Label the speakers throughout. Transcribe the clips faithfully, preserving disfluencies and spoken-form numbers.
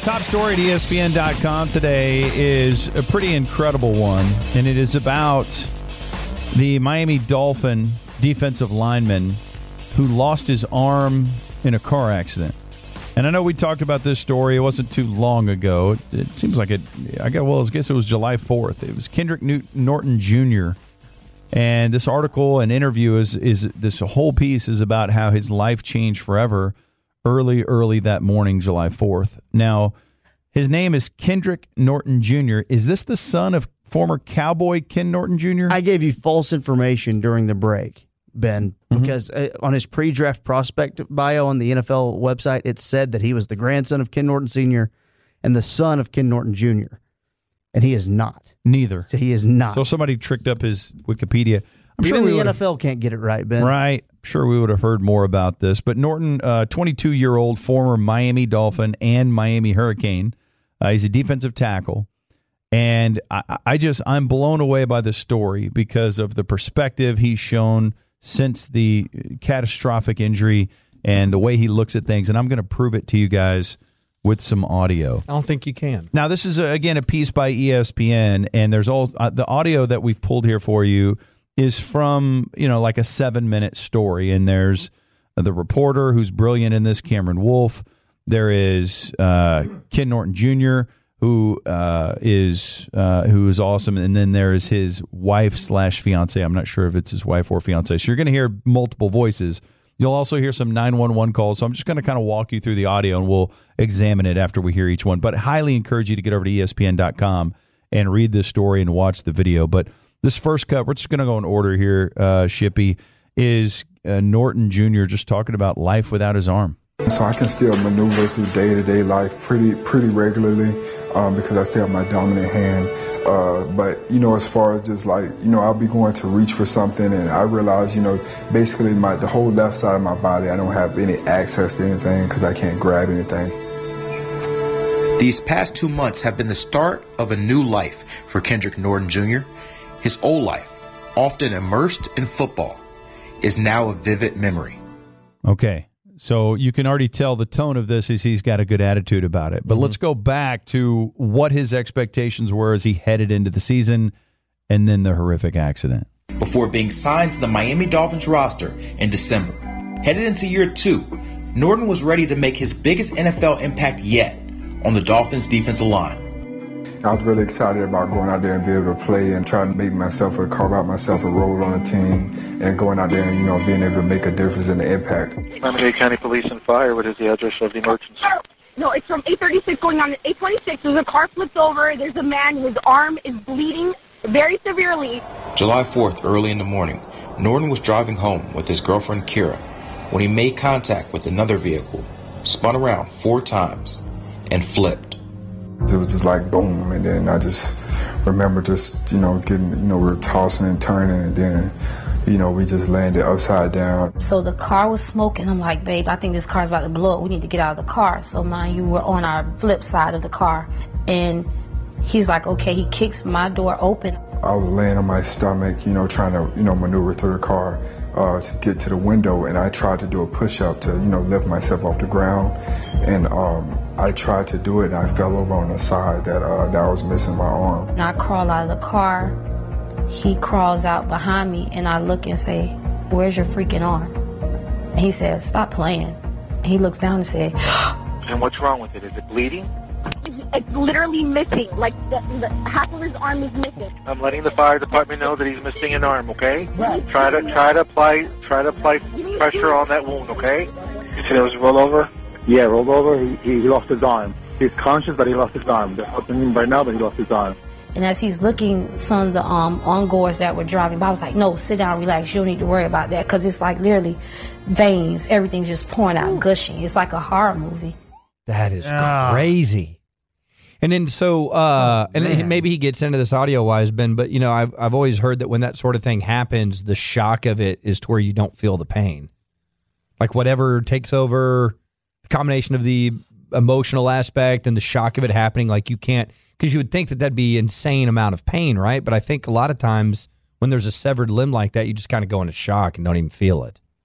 Speaker 1: Top story at E S P N dot com today is a pretty incredible one, and it is about the Miami Dolphin defensive lineman who lost his arm in a car accident. And I know we talked about this story. It wasn't too long ago. It, it seems like it, I guess, well, I guess it was July fourth. It was Kendrick Norton Junior And this article and interview is, is this whole piece is about how his life changed forever early, early that morning, July fourth. Now, his name is Kendrick Norton Junior Is this the son of former Cowboy Ken Norton Junior?
Speaker 2: I gave you false information during the break, Ben, because mm-hmm. on his pre-draft prospect bio on the N F L website, it said that he was the grandson of Ken Norton Senior and the son of Ken Norton Junior And he is not.
Speaker 1: Neither.
Speaker 2: So he is not.
Speaker 1: So somebody tricked up his Wikipedia. I'm
Speaker 2: Even
Speaker 1: sure
Speaker 2: the N F L can't get it right, Ben.
Speaker 1: Right. I'm sure we would have heard more about this. But Norton, uh, twenty-two-year-old former Miami Dolphin and Miami Hurricane. Uh, he's a defensive tackle. And I, I just, I'm blown away by this story because of the perspective he's shown since the catastrophic injury and the way he looks at things. And I'm going to prove it to you guys with some audio.
Speaker 3: I don't think you can.
Speaker 1: Now, this is, a, again, a piece by E S P N, and there's all uh, the audio that we've pulled here for you is from, you know, like a seven-minute story. And there's the reporter who's brilliant in this, Cameron Wolfe. There is uh, Ken Norton Junior, who uh, is uh, who is awesome. And then there is his wife slash fiance. I'm not sure if it's his wife or fiance. So you're going to hear multiple voices. You'll also hear some nine one one calls. So I'm just going to kind of walk you through the audio, and we'll examine it after we hear each one. But highly encourage you to get over to E S P N dot com and read this story and watch the video. But this first cut, we're just going to go in order here, uh, Shippy, is uh, Norton Junior just talking about life without his arm.
Speaker 4: So I can still maneuver through day-to-day life pretty pretty regularly um, because I still have my dominant hand. Uh, but, you know, as far as just like, you know, I'll be going to reach for something and I realize, you know, basically my the whole left side of my body, I don't have any access to anything because I can't grab anything.
Speaker 5: These past two months have been the start of a new life for Kendrick Norton Junior His old life, often immersed in football, is now a vivid memory.
Speaker 1: Okay. So you can already tell the tone of this is he's got a good attitude about it. But mm-hmm. let's go back to what his expectations were as he headed into the season and then the horrific accident.
Speaker 5: Before being signed to the Miami Dolphins roster in December, headed into year two, Norton was ready to make his biggest N F L impact yet on the Dolphins defensive line.
Speaker 4: I was really excited about going out there and be able to play and try to make myself, a, carve out myself a role on the team and going out there and, you know, being able to make a difference in the impact.
Speaker 6: Miami-Dade County Police and Fire, what is the address of the emergency?
Speaker 7: No, it's from eight thirty-six going on eight twenty-six. There's a car flips over. There's a man, his arm is bleeding very severely.
Speaker 5: July fourth, early in the morning, Norton was driving home with his girlfriend, Kira, when he made contact with another vehicle, spun around four times, and flipped.
Speaker 4: It was just like boom, and then I just remember just, you know, getting, you know, we were tossing and turning, and then, you know, we just landed upside down.
Speaker 8: So the car was smoking. I'm like, babe, I think this car's about to blow up. We need to get out of the car. So mind you, were on our flip side of the car, and he's like, okay, he kicks my door open.
Speaker 4: I was laying on my stomach, you know, trying to, you know, maneuver through the car uh, to get to the window, and I tried to do a push-up to, you know, lift myself off the ground, and um, I tried to do it, and I fell over on the side that uh, that I was missing my arm.
Speaker 8: And I crawl out of the car. He crawls out behind me, and I look and say, where's your freaking arm? And he said, stop playing. And he looks down and said,
Speaker 6: and what's wrong with it? Is it bleeding?
Speaker 7: It's, it's literally missing. Like, the, the, half of his arm is missing.
Speaker 6: I'm letting the fire department know that he's missing an arm, okay?
Speaker 7: Right.
Speaker 6: Try to try to apply try to apply pressure on that wound, okay? You said it was rolled over?
Speaker 9: Yeah, rolled over. He, he lost his arm. He's conscious, but he lost his arm. They're helping him right now, but he lost his arm.
Speaker 8: And as he's looking, some of the um, ongoers that were driving by, I was like, no, sit down, relax. You don't need to worry about that, because it's like literally veins, everything just pouring out, gushing. It's like a horror movie.
Speaker 3: That is
Speaker 2: Ah.
Speaker 3: crazy. And then so, uh,
Speaker 2: Oh,
Speaker 3: and
Speaker 2: man.
Speaker 3: maybe he gets into this audio-wise, Ben, but, you know, I've, I've always heard that when that sort of thing happens, the shock of it is to where you don't feel the pain. Like whatever takes over, the combination of the emotional aspect and the shock of it happening, like you can't, because you would think that that'd be insane amount of pain, right? But I think a lot of times when there's a severed limb like that, you just kind of go into shock and don't even feel it.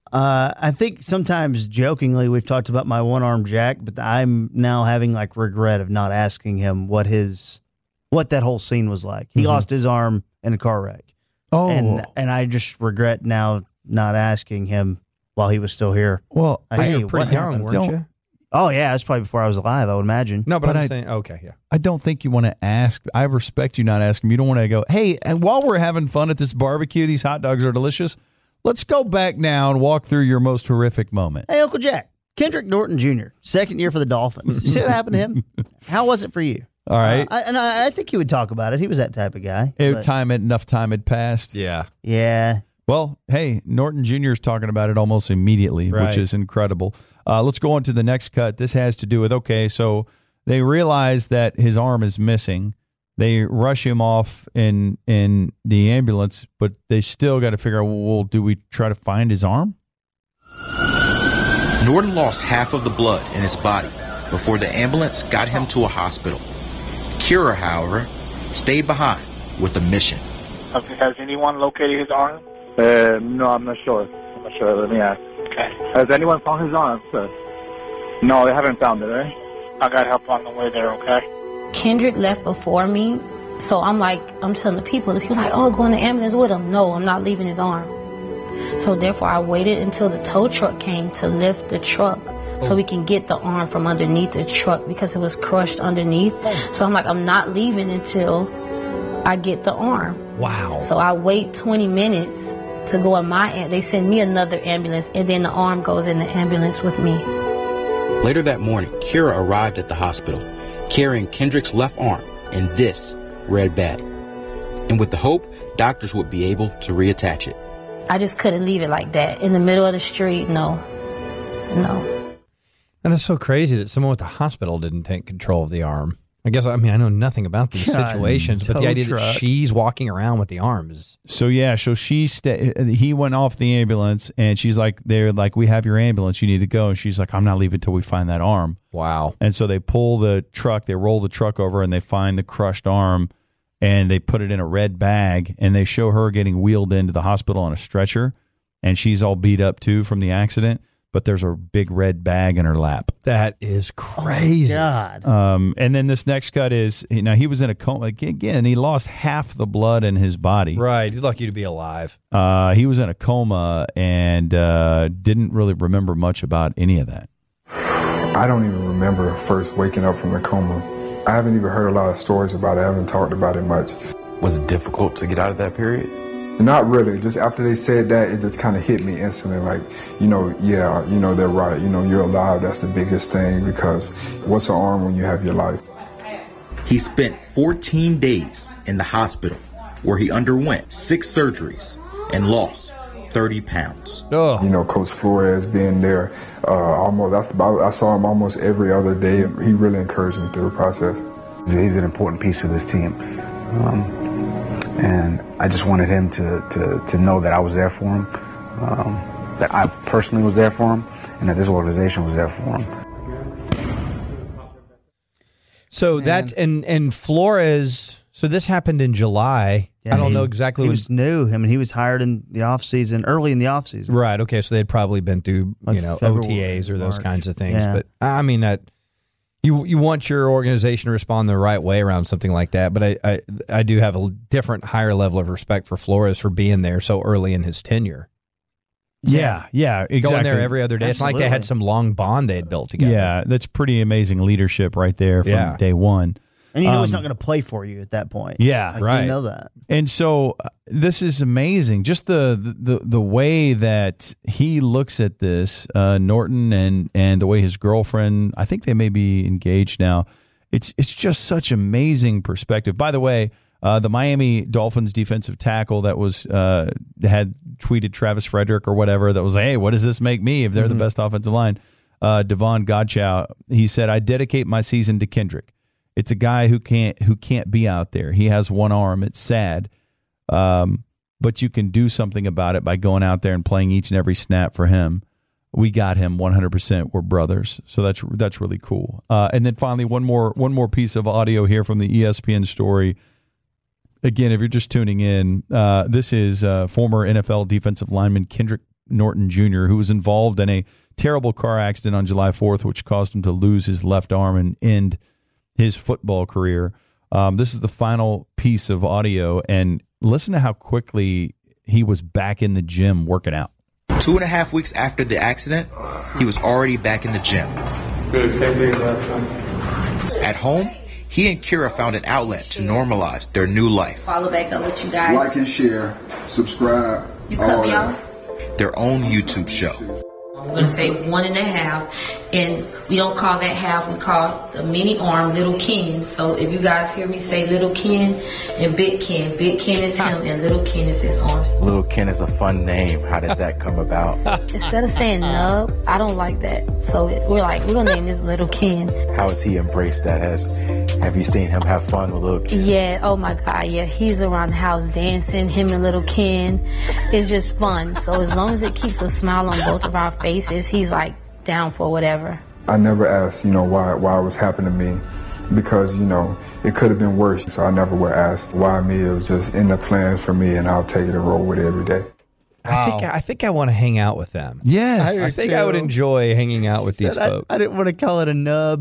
Speaker 2: Uh, I think sometimes jokingly we've talked about my one arm Jack, but I'm now having like regret of not asking him what his what that whole scene was like. He mm-hmm. lost his arm in a car wreck.
Speaker 1: Oh,
Speaker 2: and and I just regret now not asking him while he was still here.
Speaker 1: Well,
Speaker 2: like, hey,
Speaker 3: you were pretty young, weren't
Speaker 1: Don't,
Speaker 3: you?
Speaker 2: Oh yeah, that's probably before I was alive, I would imagine.
Speaker 3: No, but,
Speaker 1: but
Speaker 3: I'm
Speaker 1: I,
Speaker 3: saying okay, yeah.
Speaker 1: I don't think you want to ask. I respect you not asking. You don't want to go, hey, and while we're having fun at this barbecue, these hot dogs are delicious. Let's go back now and walk through your most horrific moment.
Speaker 2: Hey, Uncle Jack, Kendrick Norton Junior, second year for the Dolphins. You see what happened to him? How was it for you?
Speaker 1: All right.
Speaker 2: Uh, I, and I, I think he would talk about it. He was that type of guy.
Speaker 1: It, time enough time had passed.
Speaker 3: Yeah.
Speaker 2: Yeah.
Speaker 1: Well, hey, Norton Junior is talking about it almost immediately,
Speaker 3: right.
Speaker 1: which is incredible. Uh, let's go on to the next cut. This has to do with, okay, so they realize that his arm is missing. They rush him off in in the ambulance, but they still got to figure out, well, do we try to find his arm?
Speaker 5: Norton lost half of the blood in his body before the ambulance got him to a hospital. Kira, however, stayed behind with a mission.
Speaker 6: Has anyone located his arm?
Speaker 9: Uh, no, I'm not sure. I'm not sure. Let me ask.
Speaker 6: Okay.
Speaker 9: Has anyone found his arm, sir? No, they haven't found it, right?
Speaker 6: I got help on the way there, okay?
Speaker 8: Kendrick left before me, so I'm like, I'm telling the people, the people are like, oh, go in the ambulance with him. No, I'm not leaving his arm. So therefore, I waited until the tow truck came to lift the truck so we can get the arm from underneath the truck because it was crushed underneath. So I'm like, I'm not leaving until I get the arm.
Speaker 3: Wow.
Speaker 8: So I wait twenty minutes to go in my ambulance. They send me another ambulance, and then the arm goes in the ambulance with me.
Speaker 5: Later that morning, Kira arrived at the hospital carrying Kendrick's left arm in this red bag, and with the hope doctors would be able to reattach it.
Speaker 8: I just couldn't leave it like that in the middle of the street. No, no.
Speaker 3: And it's so crazy that someone at the hospital didn't take control of the arm. I guess, I mean, I know nothing about these
Speaker 2: God,
Speaker 3: situations, but the idea
Speaker 2: truck.
Speaker 3: that she's walking around with the arms.
Speaker 1: So, yeah, so she sta- he went off the ambulance, and she's like, they're like, we have your ambulance, you need to go. And she's like, I'm not leaving until we find that arm.
Speaker 3: Wow.
Speaker 1: And so they pull the truck, they roll the truck over, and they find the crushed arm, and they put it in a red bag, and they show her getting wheeled into the hospital on a stretcher, and she's all beat up, too, from the accident. But there's a big red bag in her lap.
Speaker 3: That is crazy.
Speaker 2: Oh, God.
Speaker 1: Um, and then this next cut is, now he was in a coma. Again, he lost half the blood in his body.
Speaker 3: Right. He's lucky to be alive.
Speaker 1: Uh, he was in a coma and uh, didn't really remember much about any of that.
Speaker 4: I don't even remember first waking up from the coma. I haven't even heard a lot of stories about it. I haven't talked about it much.
Speaker 5: Was it difficult to get out of that period?
Speaker 4: Not really. Just after they said that, it just kind of hit me instantly. Like, you know, yeah, you know, they're right. You know, you're alive. That's the biggest thing, because what's an arm when you have your life?
Speaker 5: He spent fourteen days in the hospital where he underwent six surgeries and lost thirty pounds.
Speaker 3: Oh.
Speaker 4: You know, Coach Flores being there, uh, almost, I, I saw him almost every other day. He really encouraged me through the process.
Speaker 10: He's an important piece of this team. Um, And I just wanted him to, to, to know that I was there for him, um, that I personally was there for him, and that this organization was there for him.
Speaker 3: So
Speaker 2: Man.
Speaker 3: that's, and, and Flores, so this happened in July.
Speaker 2: Yeah,
Speaker 3: I don't
Speaker 2: he,
Speaker 3: know exactly.
Speaker 2: He
Speaker 3: when,
Speaker 2: was new. I mean, he was hired in the offseason, early in the offseason.
Speaker 3: Right. Okay. So they'd probably been through,
Speaker 2: Like
Speaker 3: you know,
Speaker 2: February,
Speaker 3: O T As or those
Speaker 2: March.
Speaker 3: kinds of things.
Speaker 2: Yeah.
Speaker 3: But I mean, that you you want your organization to respond the right way around something like that. But I, I, I do have a different, higher level of respect for Flores for being there so early in his tenure.
Speaker 1: Yeah, yeah, exactly.
Speaker 3: Going there every other day.
Speaker 2: Absolutely.
Speaker 3: It's not like they had some long bond they had built together.
Speaker 1: Yeah, that's pretty amazing leadership right there from
Speaker 3: Yeah.
Speaker 1: day one.
Speaker 2: And you know
Speaker 1: Um,
Speaker 2: he's not going to play for you at that point.
Speaker 1: Yeah,
Speaker 2: Like,
Speaker 3: right.
Speaker 2: You know that.
Speaker 1: And so uh, this is amazing. Just the the the way that he looks at this, uh, Norton, and and the way his girlfriend, I think they may be engaged now. It's it's just such amazing perspective. By the way, uh, the Miami Dolphins defensive tackle that was uh, had tweeted Travis Frederick or whatever that was, hey, what does this make me if they're
Speaker 2: Mm-hmm.
Speaker 1: the best offensive line? Uh, Devon Godchow, he said, I dedicate my season to Kendrick. It's a guy who can't who can't be out there. He has one arm. It's sad, um, but you can do something about it by going out there and playing each and every snap for him. We got him one hundred percent. We're brothers, so that's that's really cool. Uh, and then finally, one more one more piece of audio here from the E S P N story. Again, if you're just tuning in, uh, this is uh, former N F L defensive lineman Kendrick Norton Junior, who was involved in a terrible car accident on July fourth, which caused him to lose his left arm and end his football career. Um, this is the final piece of audio, and listen to how quickly he was back in the gym working out.
Speaker 5: Two and a half weeks after the accident, he was already back in the gym.
Speaker 11: Good, same thing last time.
Speaker 5: At home, he and Kira found an outlet to normalize their new life.
Speaker 8: Follow back up with you guys.
Speaker 4: Like and share, subscribe.
Speaker 8: You cut me off?
Speaker 5: Their own YouTube show.
Speaker 8: We're going to say one and a half, and we don't call that half, we call the mini arm Little Ken. So if you guys hear me say Little Ken and Big Ken, Big Ken is him and Little Ken is his arms.
Speaker 12: Little Ken is a fun name. How did that come about?
Speaker 8: Instead of saying Nub, I don't like that. So we're like, we're going to name this Little Ken.
Speaker 12: How has he embraced that? Has Have you seen him have fun with Little Ken?
Speaker 8: Yeah, oh my God, yeah. He's around the house dancing, him and Little Ken. It's just fun. So as long as it keeps a smile on both of our faces, he's like down for whatever.
Speaker 4: I never asked, you know, why why it was happening to me, because, you know, it could have been worse. So I never would ask why me. It was just in the plans for me, and I'll take it and roll with it every day.
Speaker 3: I think I think I want to hang out with them.
Speaker 1: Yes,
Speaker 3: I, I think too. I would enjoy hanging out with these
Speaker 2: I,
Speaker 3: folks.
Speaker 2: I didn't want to call it a nub.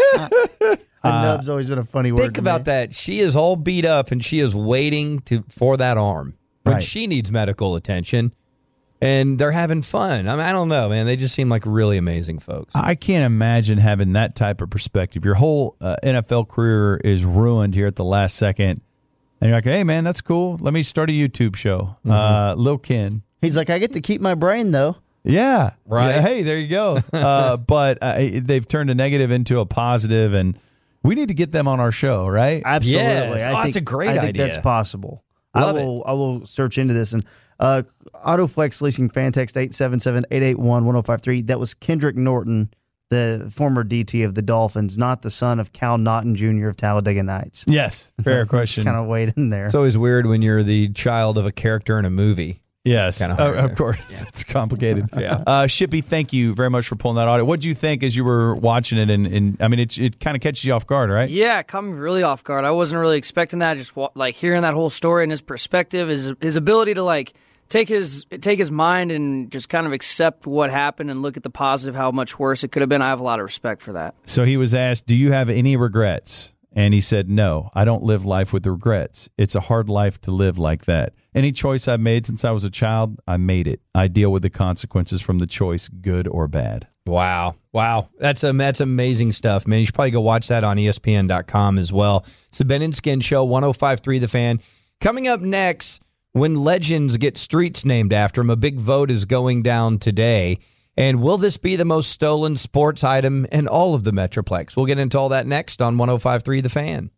Speaker 2: a
Speaker 3: Uh,
Speaker 2: nub's always been a funny word.
Speaker 3: Think
Speaker 2: to
Speaker 3: about
Speaker 2: me.
Speaker 3: that. She is all beat up and she is waiting to for that arm when
Speaker 1: Right.
Speaker 3: she needs medical attention, and they're having fun. I mean, I don't know, man. They just seem like really amazing folks.
Speaker 1: I can't imagine having that type of perspective. Your whole uh, N F L career is ruined here at the last second, and you're like, "Hey, man, that's cool. Let me start a YouTube show."
Speaker 2: Mm-hmm.
Speaker 1: Uh, Lil Ken.
Speaker 2: He's like, I get to keep my brain though.
Speaker 1: Yeah,
Speaker 3: Right.
Speaker 1: Yeah, hey, there you go. uh, but uh, they've turned a negative into a positive, and we need to get them on our show, right?
Speaker 2: Absolutely.
Speaker 3: Yes.
Speaker 2: I
Speaker 3: Oh,
Speaker 2: think,
Speaker 3: that's a great
Speaker 2: I think
Speaker 3: idea.
Speaker 2: that's possible.
Speaker 3: Love
Speaker 2: I will I will search into this. And uh, Autoflex Leasing fan text eight seven seven, eight eight one, one oh five three. That was Kendrick Norton, the former D T of the Dolphins, not the son of Cal Naughton Junior of Talladega Nights.
Speaker 1: Yes, fair question.
Speaker 2: Kind of weighed in there.
Speaker 3: It's always weird when you're the child of a character in a movie.
Speaker 1: Yes,
Speaker 3: Kinda
Speaker 1: uh,
Speaker 3: hard
Speaker 1: of
Speaker 3: there.
Speaker 1: course. It's complicated.
Speaker 3: Yeah.
Speaker 1: Uh, Shippy, thank you very much for pulling that audio. What did you think as you were watching it? And, and I mean, it, it kind of catches you off guard, right?
Speaker 13: Yeah, it caught me really off guard. I wasn't really expecting that. Just wa- like hearing that whole story and his perspective, his his ability to like take his take his mind and just kind of accept what happened and look at the positive, how much worse it could have been. I have a lot of respect for that.
Speaker 1: So he was asked, do you have any regrets? And he said, no, I don't live life with regrets. It's a hard life to live like that. Any choice I've made since I was a child, I made it. I deal with the consequences from the choice, good or bad.
Speaker 3: Wow. Wow. That's um, that's amazing stuff, man. You should probably go watch that on E S P N dot com as well. It's the Ben and Skin Show, one oh five point three The Fan. Coming up next, when legends get streets named after them, a big vote is going down today. And will this be the most stolen sports item in all of the Metroplex? We'll get into all that next on one oh five point three The Fan.